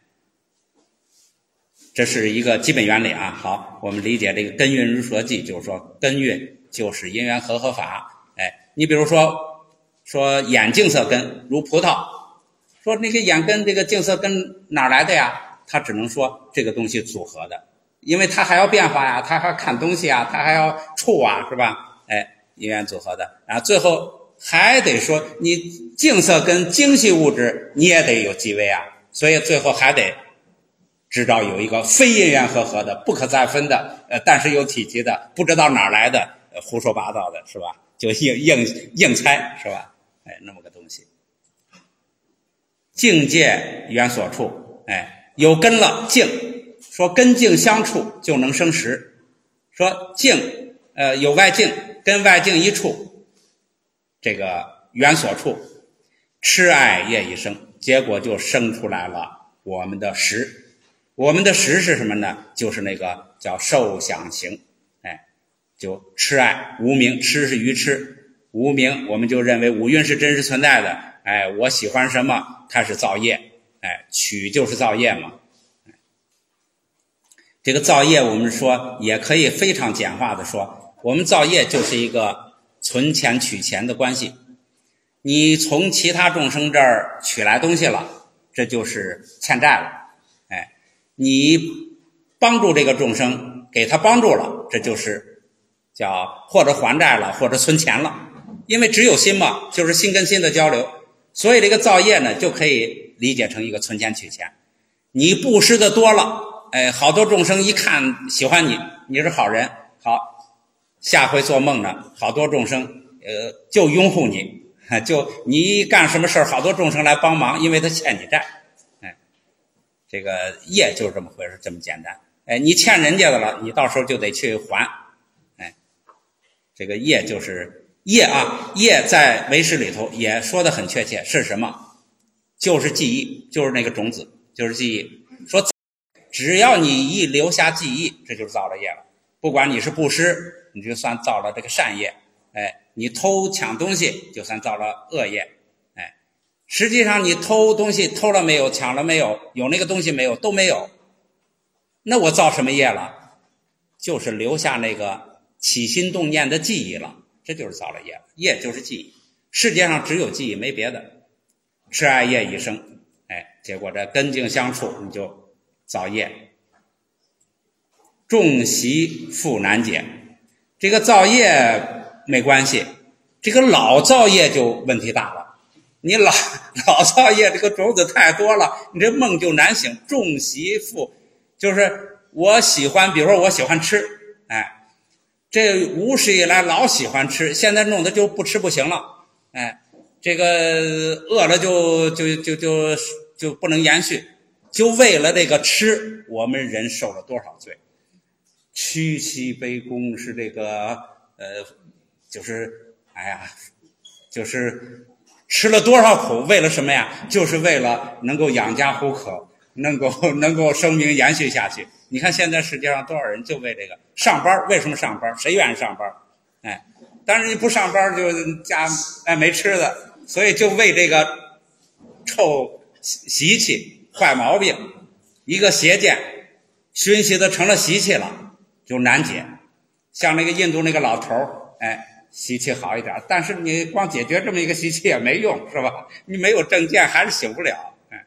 这是一个基本原理啊。好，我们理解这个根蕴如蛇聚，就是说根蕴就是因缘和合法。哎，你比如说说眼净色根如葡萄，说那个眼根这个净色根哪来的呀？他只能说这个东西组合的，因为它还要变化呀，它还要看东西啊，它还要触啊，是吧？哎，因缘组合的，然后最后还得说你净色跟精细物质你也得有极微啊，所以最后还得知道有一个非因缘和合的不可再分的，呃，但是有体积的，不知道哪来的，呃、胡说八道的，是吧？就硬硬硬猜，是吧？哎，那么个东西。境界缘所处，哎，有根了境，说根境相处就能生实，说境呃有外境跟外境一处，这个缘所处，痴爱业一生，结果就生出来了我们的识。我们的识是什么呢？就是那个叫受想行，哎，就痴爱无明，痴是愚痴，无明我们就认为五蕴是真实存在的，哎，我喜欢什么，它是造业，哎，取就是造业嘛。这个造业我们说也可以非常简化的说，我们造业就是一个存钱取钱的关系。你从其他众生这儿取来东西了，这就是欠债了。哎，你帮助这个众生，给他帮助了，这就是叫或者还债了，或者存钱了。因为只有心嘛，就是心跟心的交流，所以这个造业呢，就可以理解成一个存钱取钱。你布施的多了，哎，好多众生一看喜欢你，你是好人，好，下回做梦呢，好多众生呃就拥护你，就你干什么事好多众生来帮忙，因为他欠你债。哎，这个业就是这么回事，这么简单。哎，你欠人家的了，你到时候就得去还。哎，这个业就是业啊，业在唯识里头也说得很确切，是什么？就是记忆，就是那个种子，就是记忆。说只要你一留下记忆，这就是造了业了。不管你是布施，你就算造了这个善业，哎，你偷抢东西就算造了恶业，哎，实际上你偷东西偷了没有，抢了没有，有那个东西没有，都没有，那我造什么业了？就是留下那个起心动念的记忆了，这就是造了业了。业就是记忆，世界上只有记忆没别的。痴爱业一生，哎，结果这根境相处，你就造业。众习复难解，这个造业没关系，这个老造业就问题大了。你老老造业，这个种子太多了，你这梦就难醒。众习复就是我喜欢，比如说我喜欢吃，哎，这无始以来老喜欢吃，现在弄得就不吃不行了，哎，这个饿了就就就就就不能延续，就为了这个吃，我们人受了多少罪？屈膝卑躬是这个呃，就是哎呀，就是吃了多少苦，为了什么呀？就是为了能够养家糊口，能够能够生命延续下去。 你看现在世界上多少人就为这个上班，为什么上班？谁愿意上班？哎，当然你不上班就家哎没吃的，所以就为这个臭习气、坏毛病，一个邪见熏习的成了习气了，就难解。像那个印度那个老头儿，哎，习气好一点，但是你光解决这么一个习气也没用，是吧？你没有正见还是醒不了。哎，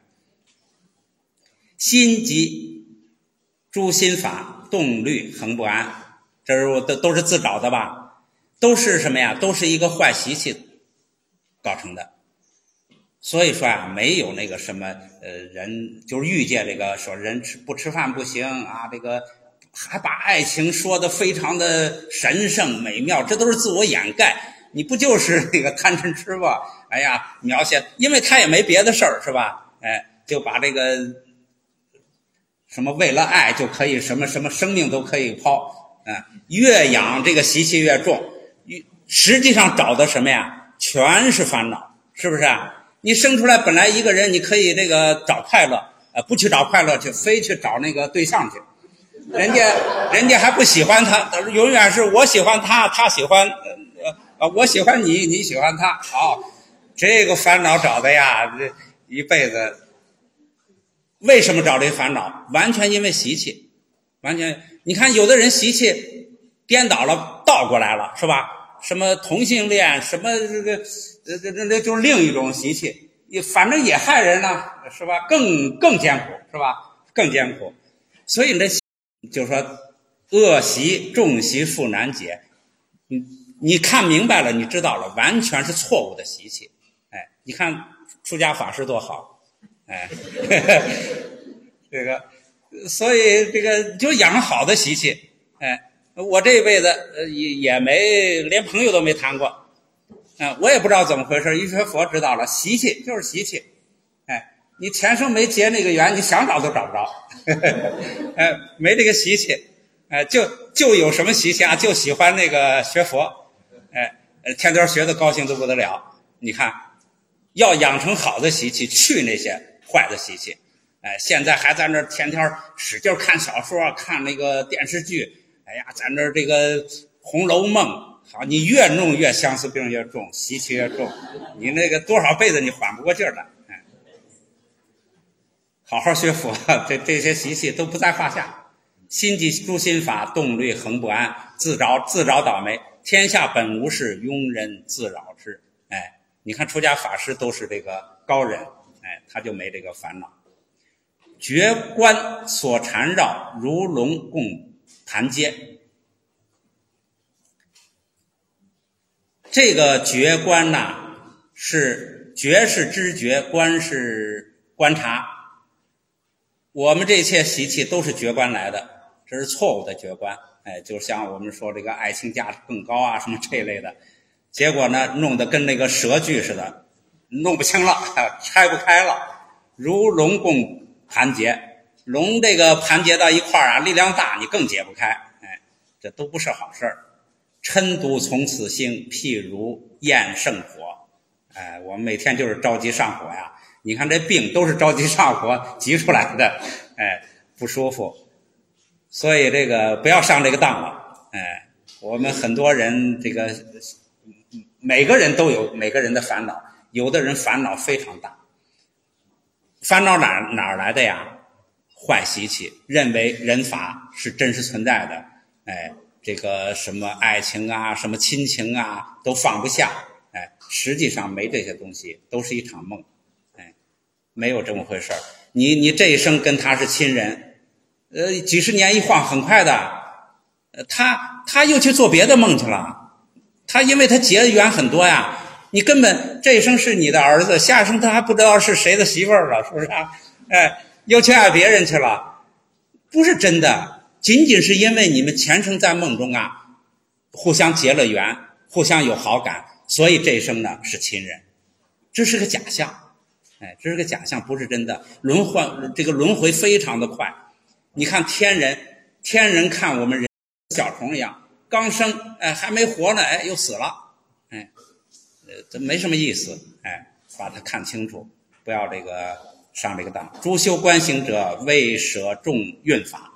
心即诸心法，动虑恒不安，这是我都都是自找的吧？都是什么呀？都是一个坏习气造成的。所以说啊，没有那个什么呃人，就是欲界这个说人吃不吃饭不行啊，这个还把爱情说的非常的神圣美妙，这都是自我掩盖。你不就是那个贪嗔痴吧？哎呀，描写，因为他也没别的事儿，是吧？哎，就把这个什么为了爱就可以什么什么生命都可以抛，啊，越养这个习气越重，实际上找的什么呀？全是烦恼，是不是啊？你生出来本来一个人，你可以这个找快乐，呃，不去找快乐去，非去找那个对象去。人家人家还不喜欢他，永远是我喜欢他，他喜欢呃呃我喜欢你，你喜欢他。好，这个烦恼找的呀，这一辈子。为什么找这烦恼？完全因为习气，完全你看有的人习气颠倒了，倒过来了，是吧？什么同性恋，什么这个这这这就是另一种习气，反正也害人呢，是吧？更更艰苦，是吧？更艰苦。所以你这就是说恶习重习复难解，你你看明白了，你知道了，完全是错误的习气。哎，你看出家法师多好，哎，这个，所以这个就养好的习气。哎，我这一辈子呃也也没连朋友都没谈过，啊、呃，我也不知道怎么回事，一学佛知道了，习气就是习气。哎，你前生没结那个缘，你想找都找不着。哎，没这个习气，哎、呃，就就有什么习气啊？就喜欢那个学佛，哎、呃，天天学的高兴都不得了。你看，要养成好的习气，去那些坏的习气。哎，现在还在那天天使劲看小说，看那个电视剧。哎呀，在那这个《红楼梦》，好，你越弄越相思病越重，习气越重，你那个多少辈子你缓不过劲儿来。哎，好好学佛，这这些习气都不在话下。心即诸心法，动虑恒不安，自找自找倒霉。天下本无事，庸人自扰之。哎，你看出家法师都是这个高人，哎，他就没这个烦恼。觉观所缠绕，如龙共盘接。这个觉观呐，是觉是知觉，观是观察。我们这一切习气都是觉观来的，这是错误的觉观。哎，就像我们说这个爱情价值更高啊，什么这一类的，结果呢，弄得跟那个蛇具似的，弄不清了，拆不开了，如龙共盘结。龙这个盘结到一块儿啊，力量大，你更解不开。哎，这都不是好事儿。嗔毒从此兴，譬如焰胜火。哎，我们每天就是着急上火呀。你看这病都是着急上火急出来的，哎，不舒服。所以这个不要上这个当了。哎，我们很多人这个每个人都有每个人的烦恼，有的人烦恼非常大。烦恼哪哪儿来的呀？坏习气，认为人法是真实存在的，哎，这个什么爱情啊，什么亲情啊，都放不下，哎，实际上没这些东西，都是一场梦，哎，没有这么回事儿。你你这一生跟他是亲人，呃，几十年一晃，很快的，呃，他他又去做别的梦去了，他因为他结的缘很多呀，你根本这一生是你的儿子，下一生他还不知道是谁的媳妇儿了，是不是啊？哎。又去爱别人去了，不是真的，仅仅是因为你们前生在梦中啊，互相结了缘，互相有好感，所以这一生呢是亲人，这是个假象，哎，这是个假象，不是真的。轮换这个轮回非常的快，你看天人，天人看我们人小虫一样，刚生，哎，还没活呢，哎，又死了，哎，呃，这没什么意思，哎，把它看清楚，不要这个。上这个当，诸修观行者为舍众运法，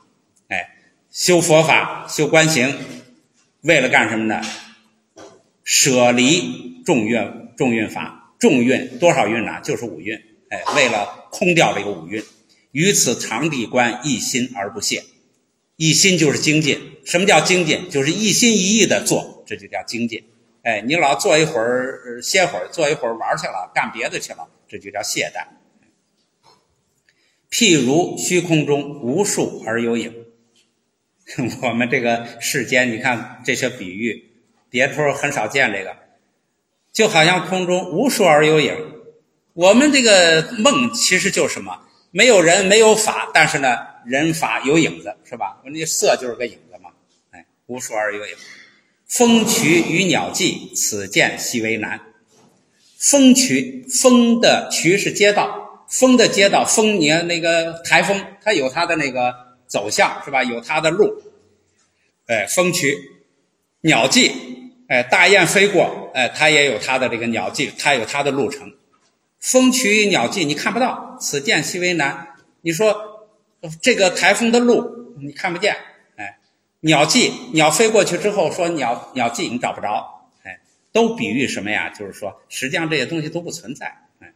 哎，修佛法修观行为了干什么呢？舍离重运重运法，重运多少运呢？就是五运，哎，为了空掉这个五运，于此常地观一心而不懈。一心就是精进，什么叫精进？就是一心一意的做，这就叫精进。哎，你老坐一会儿歇会儿，坐一会儿玩去了，干别的去了，这就叫懈怠。譬如虚空中无数而有影，我们这个世间，你看这些比喻，别处很少见这个，就好像空中无数而有影。我们这个梦其实就是什么？没有人，没有法，但是呢，人法有影子，是吧？那色就是个影子嘛，哎，无数而有影。风渠与鸟迹，此见悉为难。风渠，风的渠是街道，风的街道，风你看那个台风，它有它的那个走向，是吧？有它的路，哎，风渠。鸟迹，哎，大雁飞过，哎，它也有它的这个鸟迹，它有它的路程。风渠与鸟迹你看不到，此见悉为难。你说这个台风的路你看不见，哎，鸟迹，鸟飞过去之后说鸟鸟迹你找不着，哎，都比喻什么呀？就是说实际上这些东西都不存在。哎，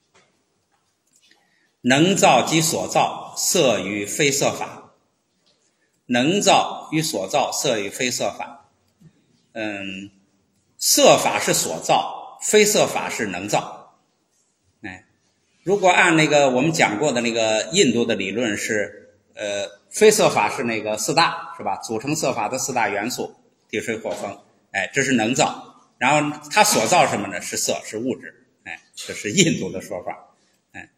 能造及所造，色与非色法。能造与所造，色与非色法。嗯，色法是所造，非色法是能造。哎，如果按那个我们讲过的那个印度的理论是，呃，非色法是那个四大，是吧？组成色法的四大元素，地水火风，哎，这是能造。然后它所造什么呢？是色，是物质，哎，这是印度的说法，哎。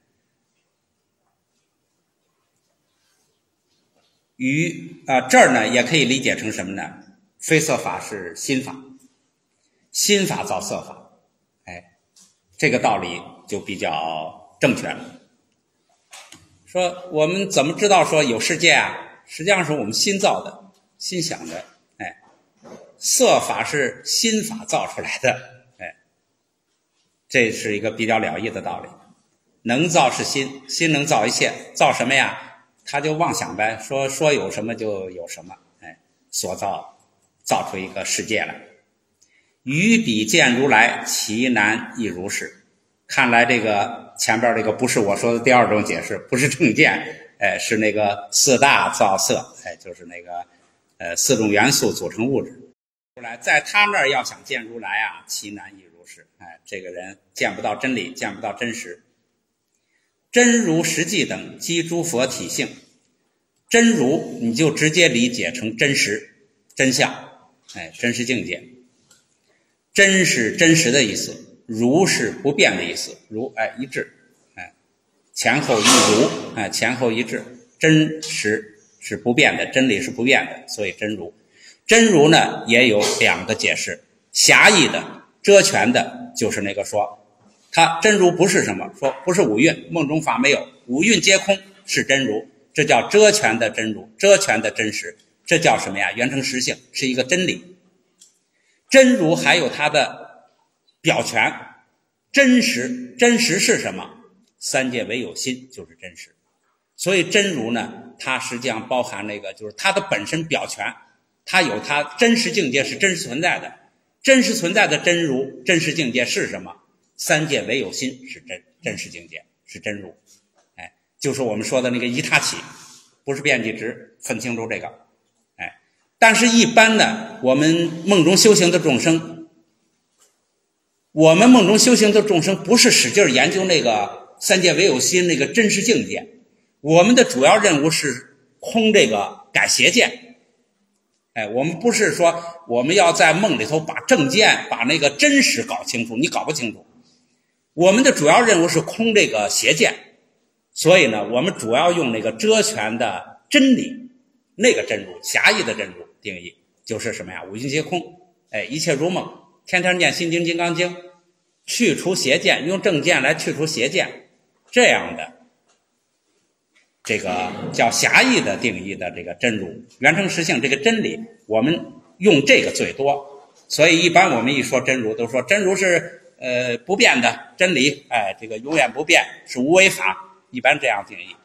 于啊、呃、这儿呢也可以理解成什么呢？非色法是心法，心法造色法，哎，这个道理就比较正确了。说我们怎么知道说有世界啊？实际上是我们心造的，心想的，哎，色法是心法造出来的，哎，这是一个比较了义的道理。能造是心，心能造一切，造什么呀？他就妄想呗，说说有什么就有什么，哎，所造。造出一个世界来。于彼见如来，其难亦如是。看来这个前边这个不是我说的第二种解释，不是正见，哎，是那个四大造色，哎，就是那个呃四种元素组成物质。如来在他那儿要想见如来啊，其难亦如是。哎，这个人见不到真理，见不到真实。真如实际等即诸佛体性。真如你就直接理解成真实、真相。哎，真实境界。真是真实的意思，如是不变的意思，如哎一致，哎前后一如，哎前后一致，真实是不变的，真理是不变的，所以真如。真如呢也有两个解释，狭义的、遮全的，就是那个说它真如不是什么，说不是五蕴，梦中法没有，五蕴皆空是真如，这叫遮全的真如，遮全的真实。这叫什么呀？原成实性，是一个真理。真如还有它的表全，真实，真实是什么？三界唯有心就是真实。所以真如呢，它实际上包含那个，就是它的本身表全，它有它真实境界是真实存在的，真实存在的真如，真实境界是什么？三界唯有心是真真实境界，是真如。哎，就是我们说的那个一他起，不是变即值，分清楚这个。但是一般呢，我们梦中修行的众生，我们梦中修行的众生不是使劲研究那个三界唯有心那个真实境界，我们的主要任务是空这个改邪见。哎，我们不是说我们要在梦里头把正见把那个真实搞清楚，你搞不清楚。我们的主要任务是空这个邪见，所以呢，我们主要用那个遮全的真理，那个真如，狭义的真如定义就是什么呀？五蕴皆空，哎，一切如梦，天天念心经金刚经，去除邪见，用正见来去除邪见，这样的这个叫狭义的定义的这个真如原成实性，这个真理我们用这个最多。所以一般我们一说真如都说真如是呃不变的真理，哎，这个永远不变，是无为法，一般这样定义。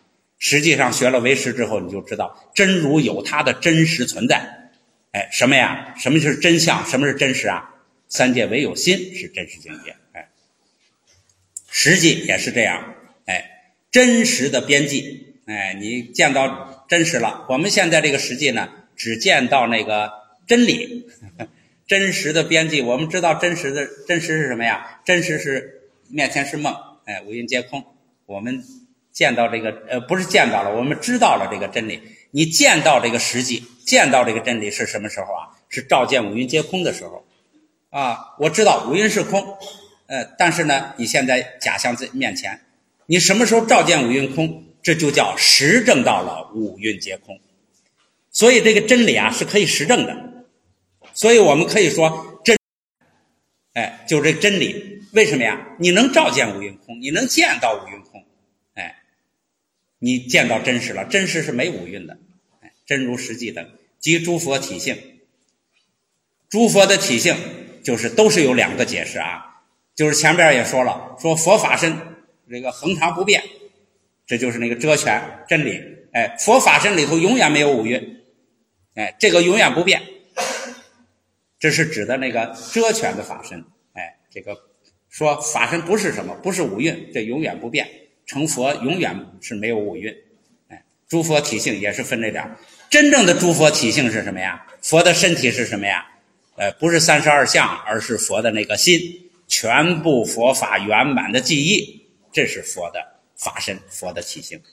实际上学了唯识之后，你就知道真如有它的真实存在。哎，什么呀？什么是真相？什么是真实啊？三界唯有心是真实境界。哎，实际也是这样。哎，真实的边际，哎，你见到真实了。我们现在这个实际呢，只见到那个真理，真实的边际。我们知道真实的真实是什么呀？真实是面前是梦，哎，五蕴皆空。我们见到这个呃，不是见到了，我们知道了这个真理。你见到这个实际，见到这个真理是什么时候啊？是照见五蕴皆空的时候啊。我知道五蕴是空，呃，但是呢，你现在假象在面前，你什么时候照见五蕴空？这就叫实证到了五蕴皆空。所以这个真理啊是可以实证的。所以我们可以说真，哎，就这真理。为什么呀？你能照见五蕴空，你能见到五蕴空，哎，你见到真实了。真实是没五蕴的，哎，真如实际等，即诸佛体性。诸佛的体性就是都是有两个解释啊，就是前边也说了，说佛法身这个恒常不变，这就是那个遮权真理。哎，佛法身里头永远没有五蕴，哎，这个永远不变，这是指的那个遮权的法身。哎，这个说法身不是什么，不是五蕴，这永远不变。成佛永远是没有五蕴。哎，诸佛体性也是分这两。真正的诸佛体性是什么呀？佛的身体是什么呀？呃，不是三十二相，而是佛的那个心，全部佛法圆满的记忆，这是佛的法身，佛的体性。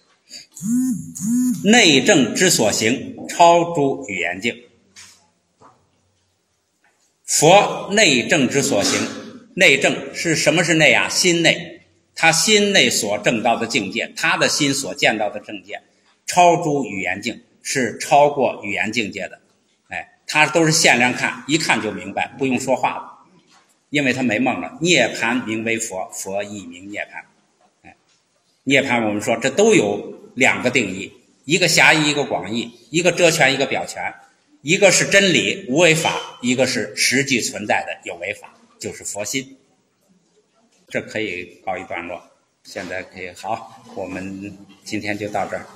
内证之所行，超诸语言境。佛内证之所行，内证是什么是内啊？心内，他心内所证到的境界，他的心所见到的境界，超诸语言境，是超过语言境界的。哎，他都是限量看，一看就明白，不用说话了，因为他没梦了。涅槃名为佛，佛亦名涅槃。哎，涅槃我们说这都有两个定义，一个狭义，一个广义，一个遮权，一个表权，一个是真理无为法，一个是实际存在的有为法，就是佛心。这可以告一段落，现在可以好，我们今天就到这儿。